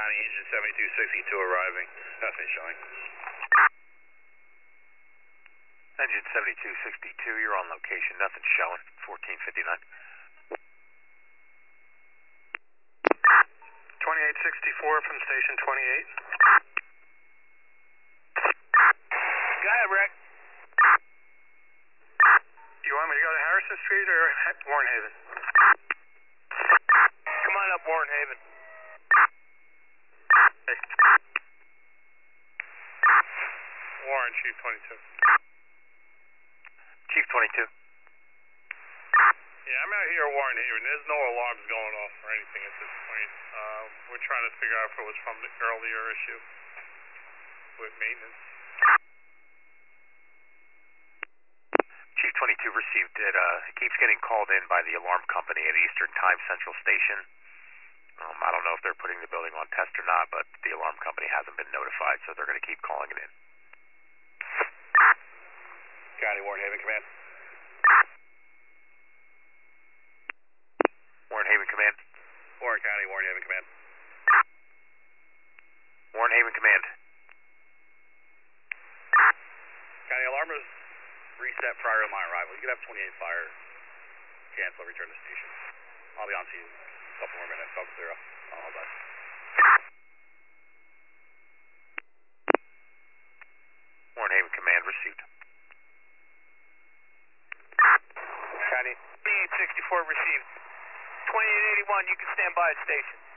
County, engine 7262 arriving. Nothing showing. Engine 7262, you're on location. Nothing showing. 1459. 2864 from station 28. Go ahead, Rick. You want me to go to Harrison Street or Warren Haven? Come on up, Warren Haven. Hey. Warren, Chief 22. Chief 22. Yeah, I'm out here at Warren Haven. There's no alarms going off or anything at this point. We're trying to figure out if it was from the earlier issue with maintenance. Chief 22 received it. It keeps getting called in by the alarm company at Eastern Time Central Station. I don't know if they're putting the building on test or not, but the alarm company hasn't been notified, so they're going to keep calling it in. County, Warren Haven, command. Warren Haven Command. Warren County, Warren Haven, command. Warren Haven Command. County, alarm is reset prior to my arrival. You can have 28 fire. Cancel, return to station. I'll be on to you in a couple more minutes. I'll clear up. All done. Warren Haven Command received. County. 2864 received. 2881, you can stand by at station.